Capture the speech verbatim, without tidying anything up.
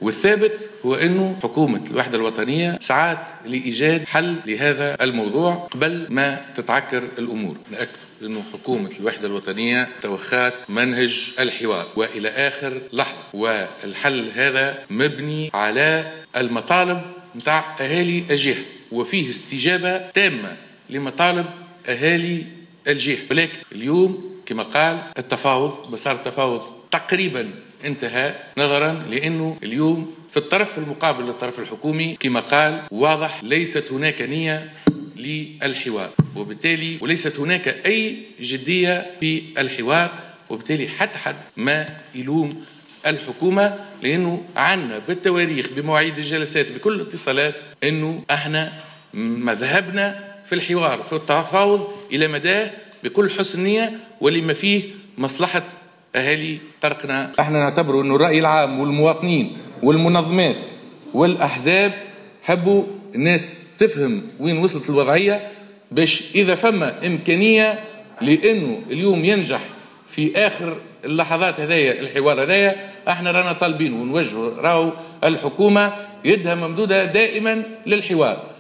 والثابت هو أنه حكومة الوحدة الوطنية سعت لإيجاد حل لهذا الموضوع قبل ما تتعكر الأمور. نأكد أنه حكومة الوحدة الوطنية توخات منهج الحوار وإلى آخر لحظة، والحل هذا مبني على المطالب متاع أهالي الجهة وفيه استجابة تامة لمطالب أهالي الجهة. ولكن اليوم كما قال التفاوض، مسار التفاوض تقريبا انتهى، نظرا لأنه اليوم في الطرف المقابل للطرف الحكومي كما قال واضح ليست هناك نية للحوار، وبالتالي وليست هناك أي جدية في الحوار، وبالتالي حتى حد ما يلوم الحكومة، لأنه عنا بالتواريخ بمواعيد الجلسات بكل الاتصالات أنه احنا ما ذهبنا في الحوار في التفاوض إلى مداه بكل حسن نية ولما فيه مصلحة أهالي طرقنا. احنا نعتبر أنه الرأي العام والمواطنين والمنظمات والأحزاب حبوا الناس تفهم وين وصلت الوضعية، باش إذا فما إمكانية لأنه اليوم ينجح في آخر اللحظات هذايا الحوار هذايا، احنا رانا طالبين ونوجه راهو الحكومة يدها ممدودة دائما للحوار.